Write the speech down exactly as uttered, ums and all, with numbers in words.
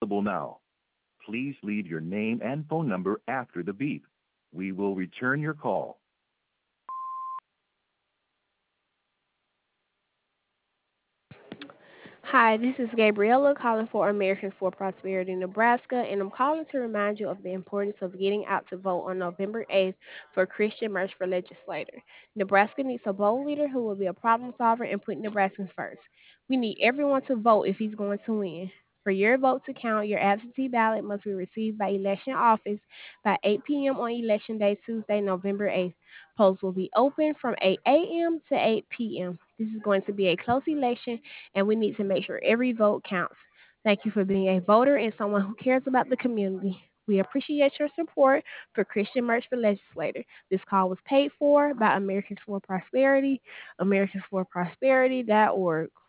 available now. Please leave your name and phone number after the beep. We will return your call. Hi, this is Gabriella calling for Americans for Prosperity Nebraska, and I'm calling to remind you of the importance of getting out to vote on November eighth for Christian Merch for Legislator. Nebraska needs a bold leader who will be a problem solver and put Nebraskans first. We need everyone to vote if he's going to win. For your vote to count, your absentee ballot must be received by election office by eight p.m. on Election Day, Tuesday, November eighth. Polls will be open from eight a.m. to eight p.m. This is going to be a close election, and we need to make sure every vote counts. Thank you for being a voter and someone who cares about the community. We appreciate your support for Christian Merch for Legislator. This call was paid for by Americans for Prosperity, americans for prosperity dot org.